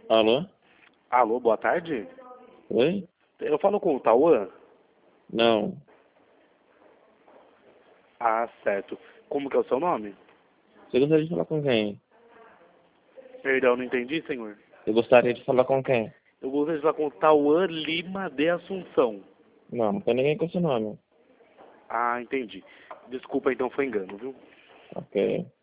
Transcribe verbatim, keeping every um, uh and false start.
Alô? Alô, boa tarde. Oi? Eu falo com o Tauan? Não. Ah, certo. Como que é o seu nome? Você gostaria de falar com quem? Perdão, não entendi, senhor. Eu gostaria de falar com quem? Eu gostaria de falar com o Tauan Lima de Assunção. Não, não tem ninguém com esse nome. Ah, entendi. Desculpa, então foi engano, viu? Ok.